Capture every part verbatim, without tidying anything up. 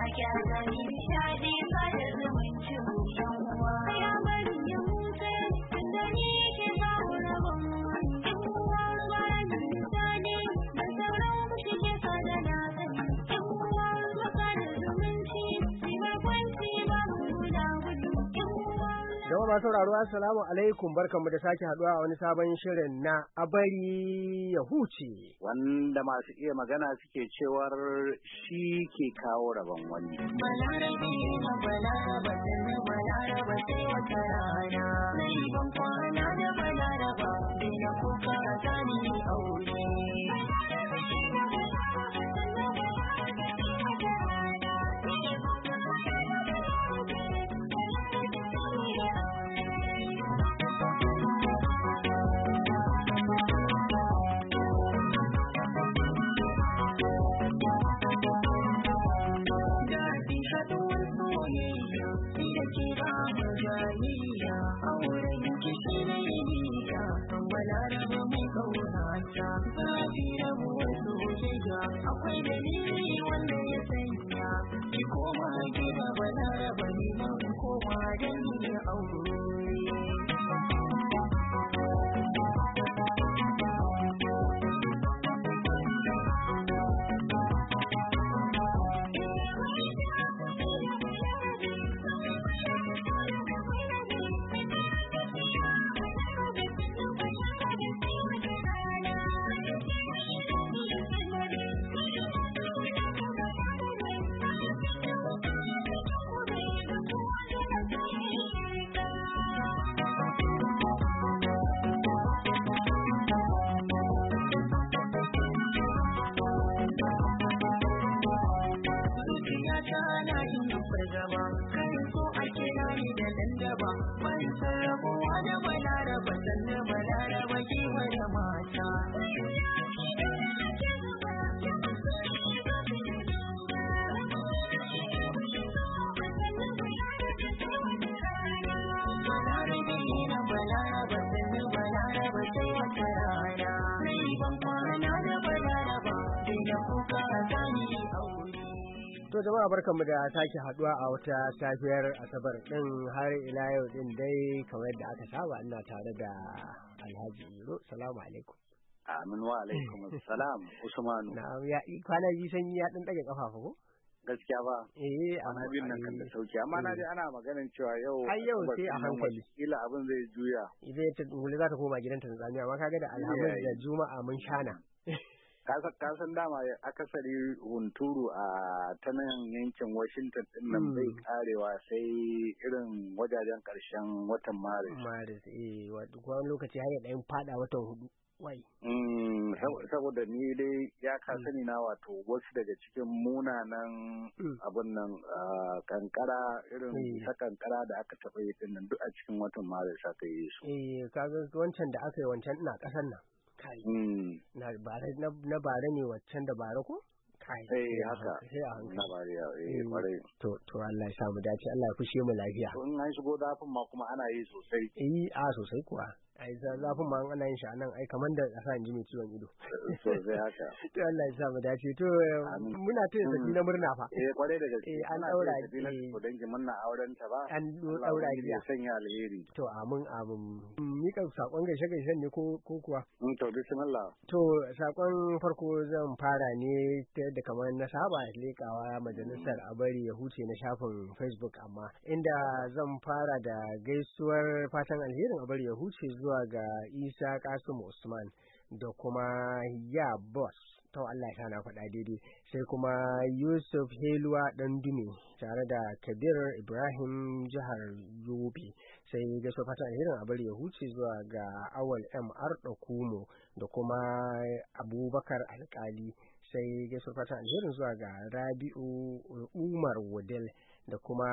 sake azami nishadi kada zumuncin yan uwa ya bari ya huce tunda ni ke samu rabon yan uwa bayan nishadi da sauran shi ke sada na sani yan uwa maka da zumunci shi mai kwanci ba mu guda gudu yan uwa. Jama'a masu sauraro assalamu alaikum, barkanmu da sake haduwa a wani sabon shirin na abari ya huce. Wanda masu iya magana suke cewar shi ke kawo rabon wani. Balarabe na balaraba sannu balaraba sai wata rana. Sai ban kwana da balaraba bai na kuka zani aure. Balaraba mai kaunata zafi rabuwar soyayya akwai dalili wanda ya sanya ki koma gida balaraba ne man koma da ni aure. To jama'a barkanmu da sake haduwa a wata safiyar Asabar din har ila yau din dai kamar yadda aka saba ina tare da Alhaji Iro. Salamu alaikum. Amin wa alaikum assalam Usmanu. Na'am ya kwana ji sanyi ya dan dage kafafu ko? Gaskiya ba. Eh amma bin nan kan da sauki amma na ji ana maganin cewa yau ai yau sai a hankali. Kila abin zai juya. Idan ta wuli za ta koma gidan Tanzania amma kaga da Alhamis da Juma'a mun shana. kasan dama akasari hunturu a ta nan yankin Washington din nan bai karewa sai irin wajajen karshen watan Maris. Maris eh wani lokaci har ya dan fada watan hudu. Wai. Mm, saboda ni dai ya ka sani na wato wasu daga cikin munanan abun nan kankara irin ta kankara da aka taɓa yi din nan duk a cikin watan Maris aka yi su. Eh kaga wancan da aka yi wancan ina ƙasar nan. Kai. Na bare na bare ne waccan da bare ko? Kai. Eh haka. Sai a hankali. Na bare ya eh bare. To to Allah ya sa mu dace, Allah ya fushe mu lafiya. To in an shigo zafin ma kuma ana yi sosai. Eh a sosai kuwa. Ai zafin ma ana yin shi anan ai kamar da ƙasa in ji mai ciwon ido. Sosai haka. To Allah ya sa mu dace. To muna taya saki na murna fa. Eh kwarai da gaske. Eh an daura ki ko dangi murna auren ta ba. An daura ki. Ya sanya alheri. To amin amin. Ni kan sakon gaishe gaishe ne ko ko kuwa? Mm to bismillah. To sakon farko zan fara ne ta yadda kamar na saba lekawa majalisar abari ya huce na shafin Facebook amma inda zan fara da gaisuwar fatan alherin abari ya huce zuwa ga Isa Kasim Usman da kuma ya boss to Allah ya na faɗa daidai sai kuma Yusuf Heluwa dan Dume tare da Kabir Ibrahim jihar Yobe sai gaisuwar fatan alherin abari ya huce zuwa ga Awal M Arda Kumo da kuma Abubakar Alkali sai gaisuwar fatan alherin zuwa ga Rabi'u Umar Wudel da kuma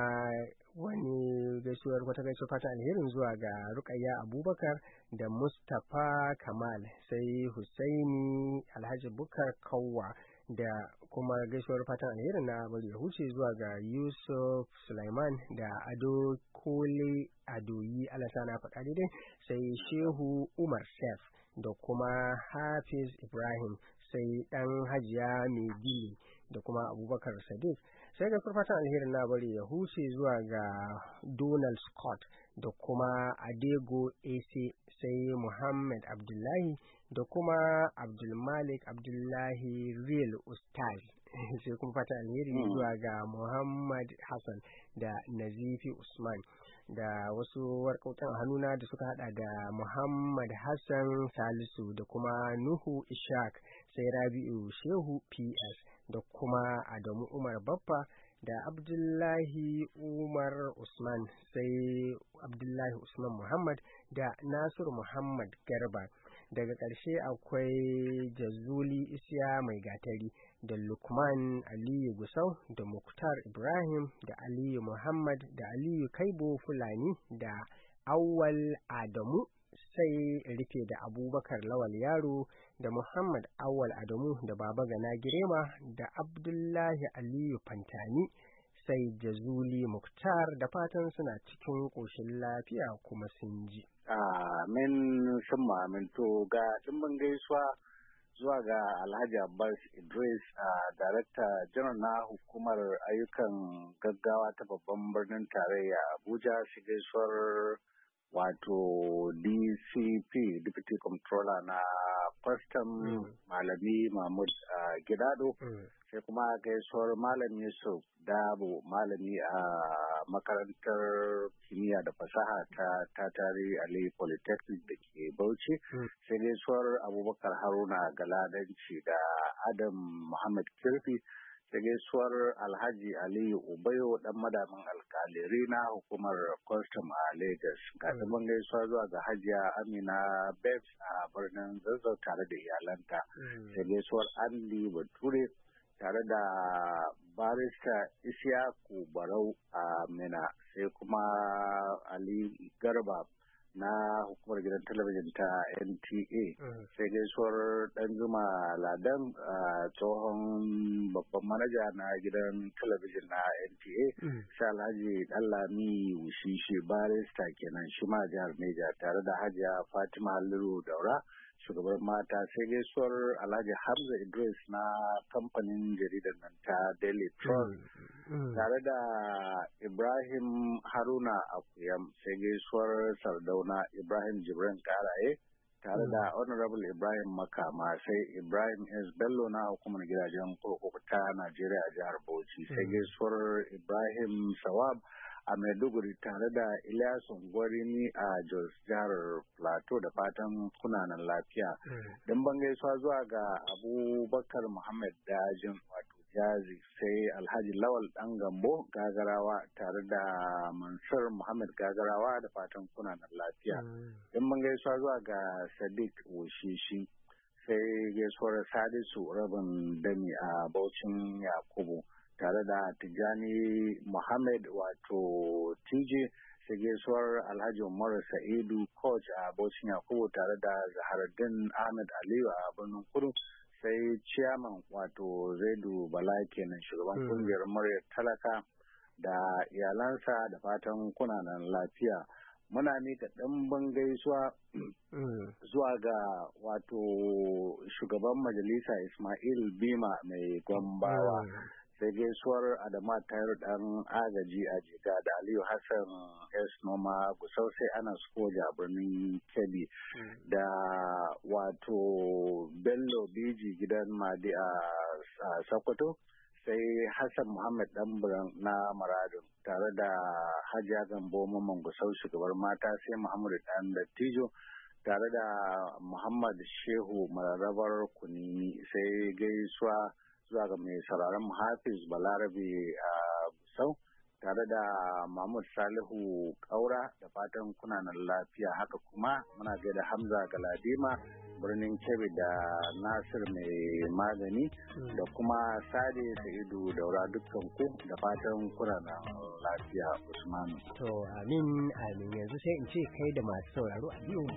wani gaisuwar wata gaisuwar fatan alherin zuwa ga Rukayya Abubakar da Mustapha Kamal sai Husaini Alhaji Bukar Kawwa da kuma gaisuwar fatan alherin na bari ya huce zuwa ga Yusuf Sulaiman da Ado Kole Adoyi Alasa na faɗa daidai sai Shehu Umar Sef da kuma Hafiz Ibrahim sai ɗan Hajiya Mai Gili da kuma Abubakar Sadiq. Sai ga fatan alherin na bari ya huce zuwa ga Donald Scott da kuma Adego Ese, sai Muhammad Abdullahi da kuma Abdulmalik Abdullahi Real Ustaz. Sai kuma fatan alheri zuwa ga Muhammad Hassan da Nazifi Usman da wasu warkokin hannuna da suka hada da Muhammad Hassan Salisu da kuma Nuhu Ishaq, sai Rabi'u Shehu P S da kuma Adamu Umar Baffa da Abdullahi Umar Usman, sai Abdullahi Usman Muhammad da Nasiru Muhammad Garba. Daga ƙarshe akwai Jazuli Isya Mai Gatari da Lukman Aliyu Gusau da Muktar Ibrahim da Aliyu Muhammad da Aliyu Kaibo Fulani da Awwal Adamu, sai rufe da Abubakar Lawal Yaro da Muhammad Awwal Adamu da Baba Gana Girema da Abdullahi Aliyu Fantani, sai Jazuli Muktar, da fatan suna cikin ƙoshin lafiya kuma sun ji. Amin sun amin. To ga ɗimbin gaisuwa zuwa ga Alhaji Abbas Idris, a Darakta Janar na Hukumar Ayyukan Gaggawa ta Babban Birnin Tarayya Abuja, shi gaisuwar wato D C P Deputy Controller na Custom Malami Mahmud Gidado, sai kuma gaisuwar Malam Yusuf Dabo, malami a makarantar kimiyya da fasaha ta Tatari Ali Polytechnic da ke Bauchi, sai gaisuwar Abubakar Haruna Galadanci da Adam Muhammad Kirfi, sai gaisuwar Alhaji Aliyu Ubayo dan madamin alkaliri na hukumar Custom a Lagos. Ga ɗimbin gaisuwa zuwa ga Hajiya Amina Babes a birnin Zazzau tare da iyalanta, sai gaisuwar Andy Bature tare da barista Isiyaku Barau a Mina, sai kuma Ali Garba na hukumar gidan talabijin ta N T A, sai gaisuwar Danjuma Ladan, tsohon babban manaja na gidan talabijin na N T A, sai Alhaji Dallami Wushishi barista kenan shi ma jihar Neja tare da Hajiya Fatima Halliru Daura, shugabar mata, sai gaisuwar Alhaji Hamza Idris na kamfanin jaridar nan ta Daily Trust, tare da Ibrahim Haruna Akuyam, sai gaisuwar Sardauna Ibrahim Jibrin Karaye, tare da Honorable Ibrahim Makama, sai Ibrahim S. Bello na hukumar gidajen kurkuku ta Najeriya a jihar Bauchi, sai gaisuwar Ibrahim Sawab a Maiduguri, tare da Ilyasu Gwarini a Jos jihar Plateau, da fatan kunanan lafiya. Don ban gaisuwa zuwa ga Abubakar Muhammad Dajin wato Jazi, sai Alhaji Lawal Dan Gambo Gagarawa tare da Mansur Muhammad Gagarawa, da fatan kunanan lafiya. Don ban gaisuwa zuwa ga Sadiq Wushishi, sai gaisuwar Sadisu Rabin Dami a Bauchin Yakubu, tare da Tijjani Muhammad wato T J, sai gaisuwar Alhaji Umar Sa'idu Coach a Bauchin Yakubu, tare da Zaharaddin Ahmed Aliyu a birnin Kudu, sai Chairman wato Zaidu Bala kenan shugaban kungiyar muryar talaka da iyalansa, da fatan kunanan lafiya. Muna mika ɗimbin gaisuwa zuwa ga wato shugaban majalisa Ismail Bima mai Gombawa, sai gaisuwar Adama Tayar dan agaji a Jiga da Aliyu Hassan S. Noma Gusau, sai Anas Koja birnin Kebbi, da wato Bello Biji gidan Madi a Sokoto, sai Hassan Muhammad Ɗanburan na Maradun, tare da Hajiya Gambo Mamman Gusau shugabar mata, sai Muhammadu Dan Dattijo tare da Muhammad Shehu Mararrabar Kunini, sai gaisuwa zuwa ga mai sauraron Hafiz Balarabe a Gusau, tare da Mahmud Salihu Kaura, da fatan kunanan lafiya. Haka kuma muna gaida Hamza Galadima birnin Kebbi da Nasir mai magani, da kuma Sade Sa'idu Daura, dukkan ku da fatan kunanan lafiya. Usmanu. To amin amin, yanzu sai in ce kai da masu sauraro a biyu.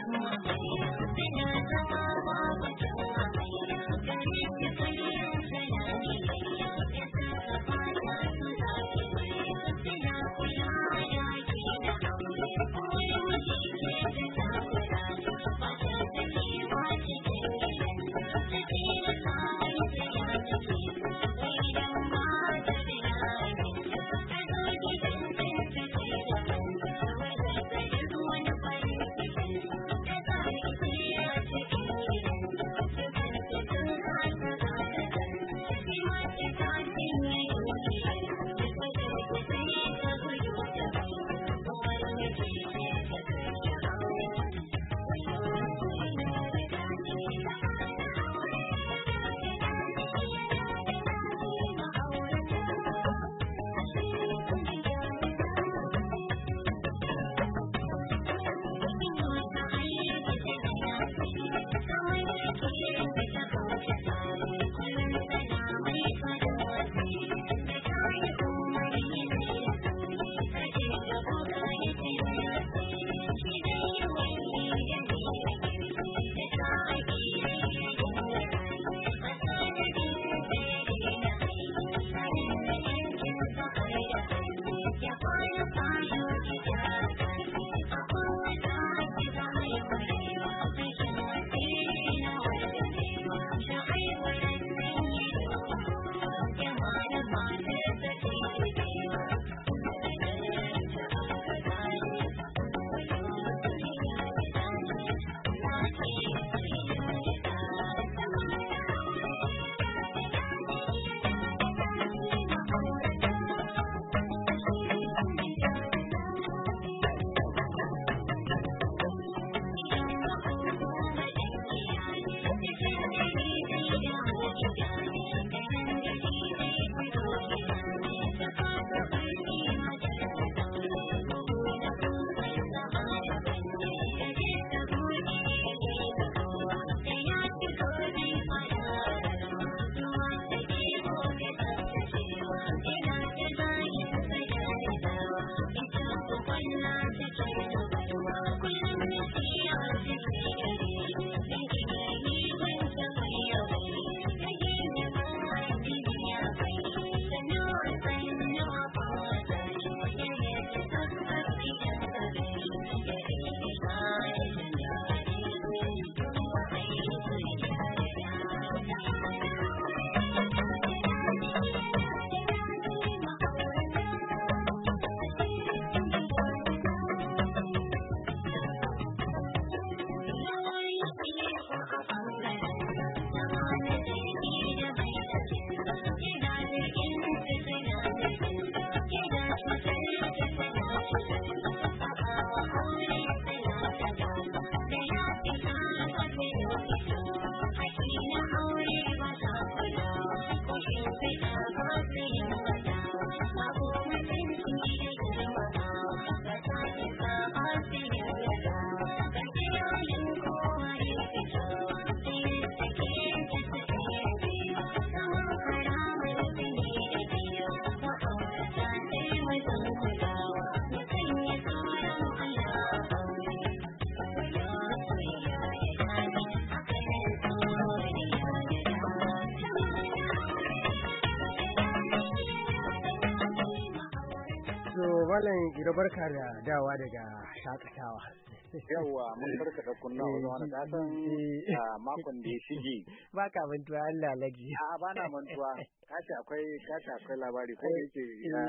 Malam Iro barka da dawa daga shakatawa. Yawwa mun barka da kunna wani kasan a makon da ya shige. Ba ka mantuwa Allah laji. A ba na mantuwa. Kace akwai kace akwai labari ko yake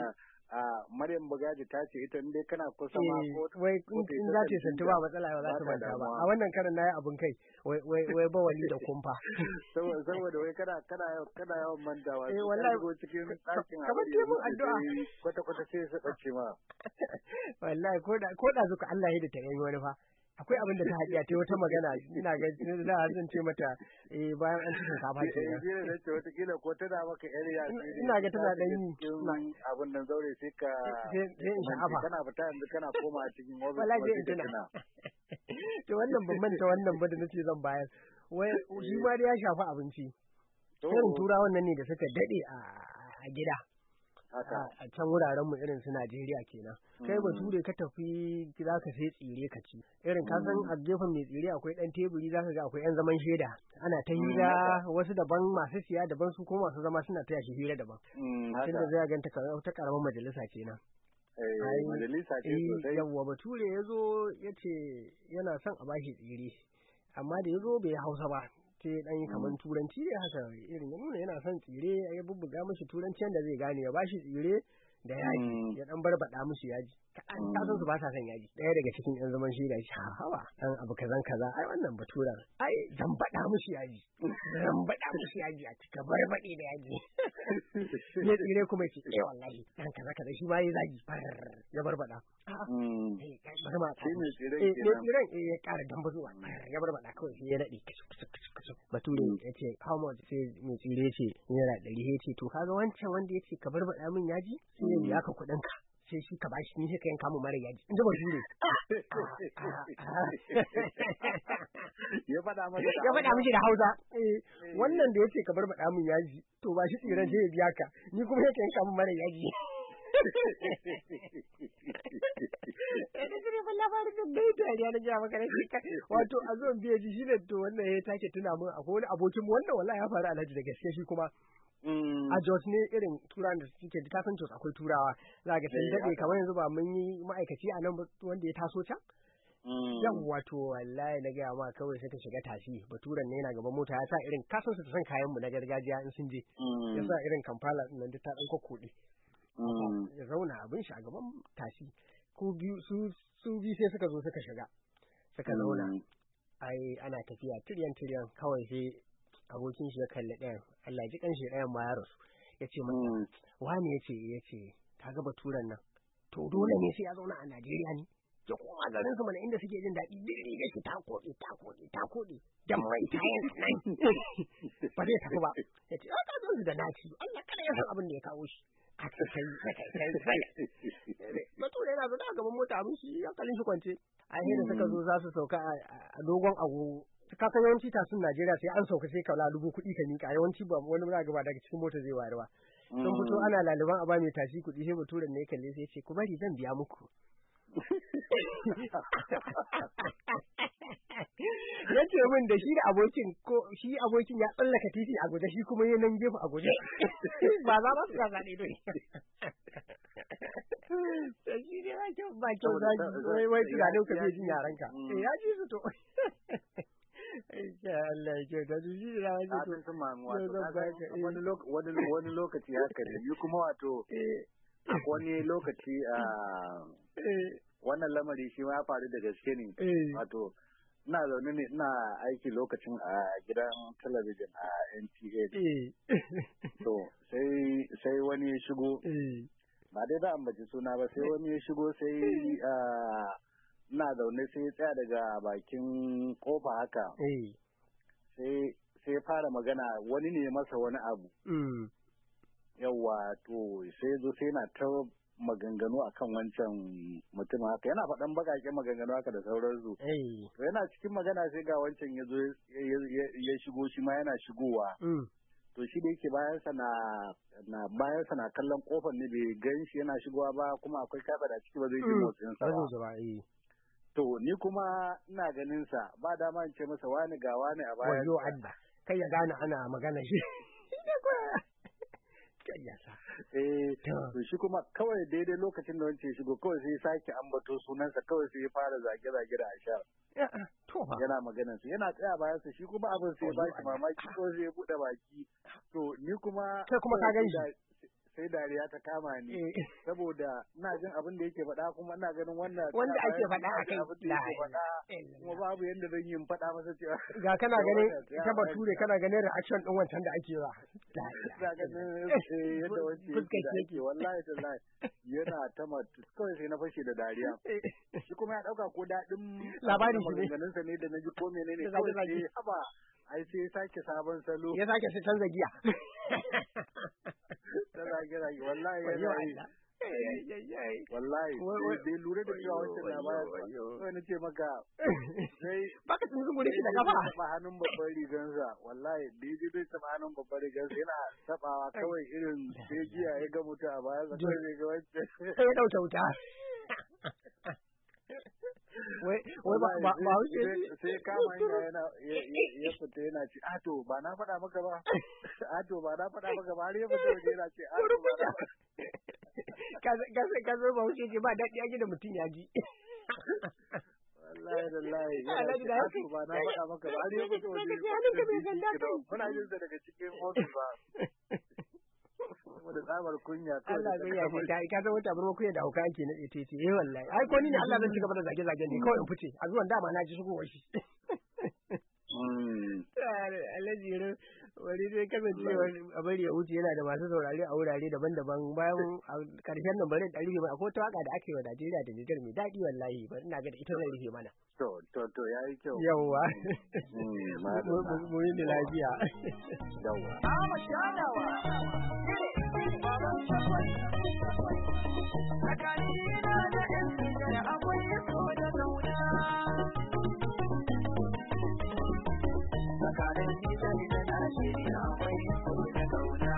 a Maryam Bugaji ta ce ita dai kana kusa ma ko wai in za ta santu ba matsala ba za ta manta ba. A wannan karin nayi abun kai wai wai wai ba wali da kumfa. Saboda saboda wai kana kana kana yawan mantawa. Eh wallahi go cikin ɗakin kamar dai mun addu'a. Kwata kwata sai su bace ma. Wallahi ko da ko da zuka Allah ya da ta yi wani fa. Akwai abin da ta haɗiya ta wata magana ina ga za a zan ce mata eh bayan an ci shinkafa ke nan. Eh ne ce wata kila ko tana maka area ina ga tana dan yi abin nan zaure sai ka sai in sha'afa kana fita yanzu kana koma cikin office wallahi sai in tuna. To wannan ban manta wannan ba da nace zan bayar. Wai shi ma ya shafi abinci. Irin tura wannan ne da suka dade a gida. a can wuraren mu irin su Najeriya kenan kai bature ka tafi za ka sai tsire ka ci irin ka san a gefen mai tsire akwai dan teburi zaka ga akwai yan zaman shaida ana ta hira wasu daban masu siya daban su ko masu zama suna taya shi hira daban tunda zai ganta ta karamar majalisa kenan eh majalisa ce sosai yawa bature yazo yace yana son a bashi tsire amma da yazo bai Hausa ba sai dan kaman turanci ne haka irin nuna yana son tsire ya bubbuga mishi turanci da zai gane ya bashi tsire da yaji ya dan barbada mishi yaji kan kasan su ba sa son yaji daya daga cikin yan zaman shi da shi hawa dan abu kazan kaza ai wannan batura ai zan bada mishi yaji zan bada mishi yaji a cika barbade da yaji ne tsire kuma ce eh wallahi dan kaza kaza shi ma yayi zagi ya barbada eh bari ma shi ne tsire eh tsire eh ya kara dambazuwa ya barbada kawai sai ya dade bature ya ce how much sai mai tsire ce naira ɗari ya ce to kaga wancan wanda ya ce ka barbada min yaji sai ya biya ka kuɗin ka sai shi ka bashi ni sai ka yanka mu mara yaji in ji bature ya faɗa masa ya faɗa miki da Hausa eh wannan da ya ce ka barbada min yaji to ba shi tsiren sai ya biya ka ni kuma sai ka yanka mu mara yaji da jire balla fara da dai dariya na gaya maka ne wato a zo biye ji shine to wannan ya take tuna mun akwai wani abokin mu wannan wallahi ya faru alhaji da gaske shi kuma a Jos ne irin turan da suke da kasan Jos akwai turawa za ga sun dade kamar yanzu ba mun yi ma'aikaci a nan wanda ya taso can yan wato wallahi na gaya ma kawai sai ka shiga tashi baturan ne yana gaban mota ya sa irin kasan su ta san kayan mu na gargajiya in sun je ya sa irin Kampala nan da ta dan kokode ya zauna abin shi a gaban tashi ku biyu su su biyu sai suka zo suka shiga suka zauna ai ana tafiya tiryan tiryan kawai sai abokin shi ya kalli ɗayan Allah ji kan shi ɗayan ma ya rasu ya ce masa wani ya ce ya ce kaga baturan nan to dole ne sai ya zauna a Najeriya ne ya koma garin su mana inda suke jin daɗi duk riga shi ta koɗe ta koɗe ta koɗe da mai tayan nan ba zai tafi ba ya ce aka zo da naci Allah kada ya san abin da ya kawo shi aka kai kai kai bature yana zaune a gaban mota abin shi hankalin shi kwance a hira suka zo za su sauka a dogon agogo ka san yawanci tasun Najeriya sai an sauka sai ka lalubo kuɗi ka mika yawanci ba wani muna gaba daga cikin mota zai wayar ba sun fito ana laluban a ba mai tashi kuɗi sai baturen ne kalle sai ce ku bari zan biya muku ya ce min da shi da abokin ko shi abokin ya tsallaka titi a guje shi kuma yanan gefe a guje ba za ba su ga zaɗe dai da shi ne ba kyau ba kyau wai wai tunanin ka zai jin yaranka eh ya ji su to ya Allah ya kyau da shi da ya ji to wani wani lokaci haka ne ni kuma wato wani lokaci a wannan lamari shi ma ya faru da gaske ne wato ina zaune ne ina aiki lokacin a gidan talabijin a N T A to sai sai wani ya shigo ba dai da ambaci suna ba sai wani ya shigo sai ina zaune sai ya tsaya daga bakin kofa haka sai sai ya fara magana wani ne masa wani abu yawa to sai zo sai na ta maganganu akan wancan mutum haka yana faɗan bakaƙen maganganu haka da sauransu to yana cikin magana sai ga wancan ya zo ya shigo shi ma yana shigowa to shi da yake bayan sa na na bayan sa na kallon kofar ne bai gan shi yana shigowa ba kuma akwai kafa da ciki ba zai ji motsin sa ba to ni kuma ina ganin sa ba dama in ce masa wani ga wani a bayan wayo Allah kai ya gane ana magana shi yasa eh to shi kuma kawai daidai lokacin da wancan shigo kawai sai ya sake ambato sunansa kawai sai ya fara zage zage da ashar to yana magana su yana tsaya bayan sa shi kuma abin sai ba shi mamaki ko sai ya bude baki to ni kuma sai kuma ka ganshi sai dariya ta kama ni saboda ina jin abin da yake faɗa kuma ina ganin wannan wanda ake faɗa a kai kuma babu yanda zan yi in faɗa masa cewa ga kana ganin ita bature kana ganin reaction din wancan da ake yi ga ganin yadda wancan yake wallahi tallahi yana ta matu kawai sai na fashe da dariya shi kuma ya dauka ko daɗin labarin shi ne sa ne da naji ko menene kawai sai haba ai sai ya sake sabon salo ya sake sai canza giya rage-rage wallahi yana yi wallahi bai lura da cewa wancan labarin wani ce maka sai baka tun zuwa da shi da kafa taba hannun babban rigansa wallahi da yaji zai taba hannun babban rigansa yana tabawa kawai irin jiya ya ga mutu a baya sai ya ga wacce sai ya dauke wuta wai wai ba ba ba sai kama yana ya fita yana ce a to ba na faɗa maka ba a to ba na faɗa maka ba har ya fita waje yana ce a to ba na ka ka ka zo ba wuce ce ba daɗi ake da mutum ya ji wallahi wallahi yana ce a to ba na faɗa maka ba har ya fita waje kuna jin sa daga cikin ofis ba da tsamar kunya Allah zai ya ce ka ka wata burma kunya da hauka ake nade tece eh wallahi ai ko ni ne Allah zan ci gaba da zage zage ne kawai in fice a zuwan dama na ji shigowar shi mm Alhaji Iro wani dai kasance a bari ya wuce yana da masu saurare a wurare daban-daban bayan karshen nan bari da rufe akwai ta waka da ake wa Najeriya da Niger mai daɗi wallahi bari ina ga da ita zai rufe mana to to to yayi kyau yawa mu yi lafiya yawa ama shadawa Tsakanina da ‘yan Nijar akwai so da zauna. Tsakanin Nijar da Najeriya akwai so da zauna.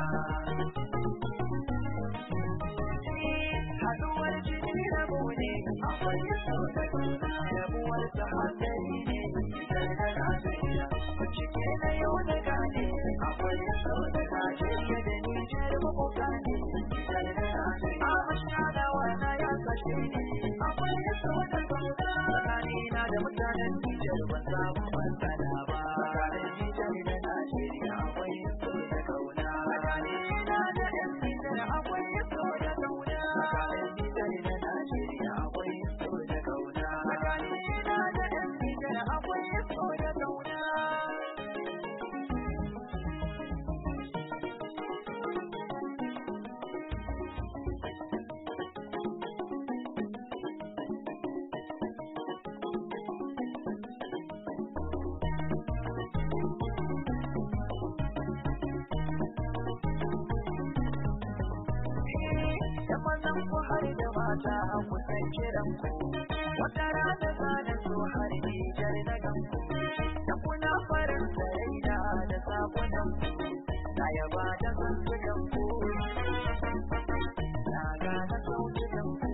Haɗuwar jini rabo ne akwai so da zauna. Rabuwar ta hankali ne Nijar da Najeriya. Bincike na yau da gane akwai so da Najeriya da Nijar mabuka ne Nijar da Najeriya. Akwai so da zauna tsakanina da mutanen Nijar ban samu matsala ba. Tsakanin Nijar da Najeriya akwai so da kauna. Tsakanina da ‘yan Nijar akwai so da kauna. Tsakanin Nijar da Najeriya akwai so da kauna. Tsakanina da ‘yan Nijar akwai so da kauna. Har da mata ku san kiran ku wata rana za na so har Nijar na ganku da kuna farin saraina da sabunan ku na yaba da zantukan ku na gane sautukan ku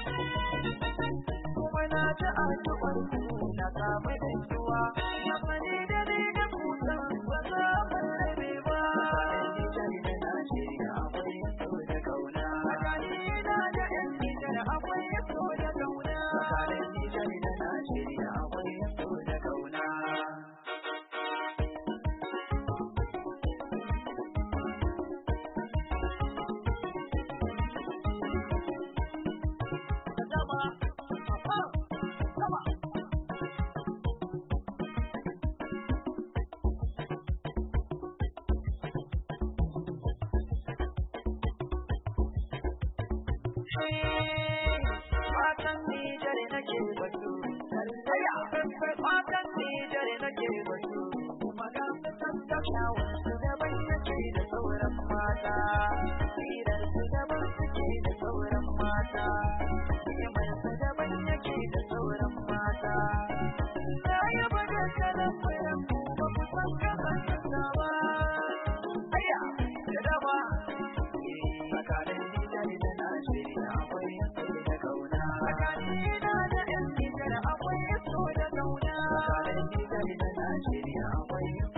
kuma na ta addu'ar ku na samu dantuwa na fari da dai da kusan ba za mu rabe ba. Nijar da Najeriya akwai so da kauna. Akwai so da kauna. Tsakanin Nijar da Najeriya akwai so da kauna. Sama, sama, sama. Fatan Nijar nake batu, fatan Nijar nake batu, kuma ga fitan da kyawun su daban yake da sauran mata, tsirar su daban suke da sauran mata, himar su daban yake da sauran mata. Na yaba da kalan bayan kuma ku san kasan kasa ba, aya da daba, tsakanin Nijar da Najeriya akwai so da kauna. Tsakanina da ‘yan Nijar akwai so da kauna. Tsakanin Nijar da Najeriya akwai